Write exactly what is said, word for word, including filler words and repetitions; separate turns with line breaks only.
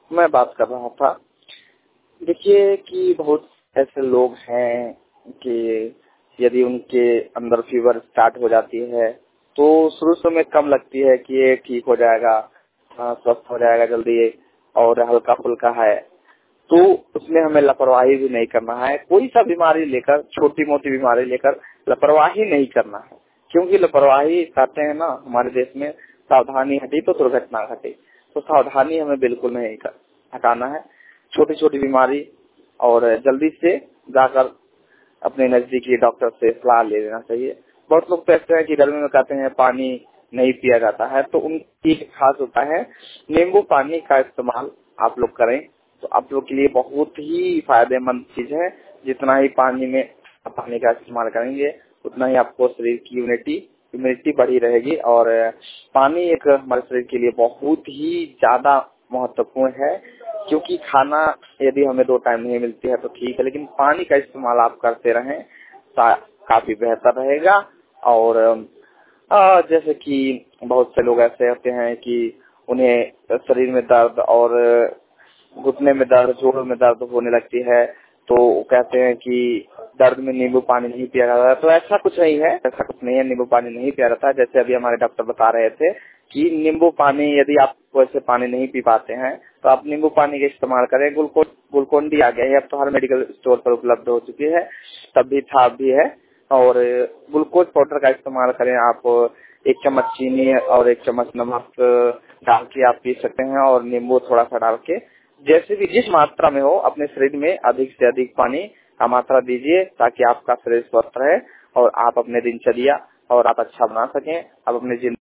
मैं बात कर रहा था। देखिए कि बहुत ऐसे लोग हैं कि यदि उनके अंदर फीवर स्टार्ट हो जाती है तो शुरू समय कम लगती है कि ये ठीक हो जाएगा, हाँ, स्वस्थ हो जाएगा जल्दी और हल्का फुल्का है, तो उसमें हमें लापरवाही भी नहीं करना है। कोई सा बीमारी लेकर, छोटी मोटी बीमारी लेकर लापरवाही नहीं करना है, क्योंकि लापरवाही कहते हैं ना हमारे देश में, सावधानी हटी तो दुर्घटना घटी। तो सावधानी हमें बिल्कुल नहीं हटाना है। छोटी छोटी बीमारी और जल्दी से जाकर अपने नजदीकी डॉक्टर से सलाह ले लेना चाहिए। बहुत लोग तो ऐसे हैं कि गर्मी में कहते हैं पानी नहीं पिया जाता है, तो उनकी खास होता है नींबू पानी का इस्तेमाल आप लोग करें तो आप लोग के लिए बहुत ही फायदेमंद चीज है। जितना ही पानी में पानी का इस्तेमाल करेंगे उतना ही आपको शरीर की इम्यूनिटी इम्यूनिटी बढ़ी रहेगी। और पानी एक हमारे शरीर के लिए बहुत ही ज्यादा महत्वपूर्ण है, क्योंकि खाना यदि हमें दो टाइम नहीं मिलती है तो ठीक है, लेकिन पानी का इस्तेमाल आप करते रहें काफी बेहतर रहेगा। और आ, जैसे कि बहुत से लोग ऐसे होते हैं कि उन्हें शरीर में दर्द और घुटने में दर्द, जोड़ों में दर्द होने लगती है, तो कहते हैं कि दर्द में नींबू पानी नहीं पिया जाता है। तो ऐसा कुछ नहीं है, ऐसा कुछ नहीं है, नींबू पानी नहीं पिया जाता है। जैसे अभी हमारे डॉक्टर बता रहे थे कि नींबू पानी यदि आप वैसे पानी नहीं पी पाते हैं तो आप नींबू पानी का इस्तेमाल करें। ग्लूकोन ग्लूकोन डी आ गया है, अब तो हर मेडिकल स्टोर पर उपलब्ध हो चुकी है, तब भी था भी है। और ग्लूकोज पाउडर का इस्तेमाल करें आप, एक चम्मच चीनी और एक चम्मच नमक डाल के आप पी सकते हैं, और नींबू थोड़ा सा डाल के, जैसे भी जिस मात्रा में हो अपने शरीर में अधिक से अधिक पानी का मात्रा दीजिए, ताकि आपका शरीर स्वस्थ रहे और आप अपने दिनचर्या और आप अच्छा बना सकें, आप अपने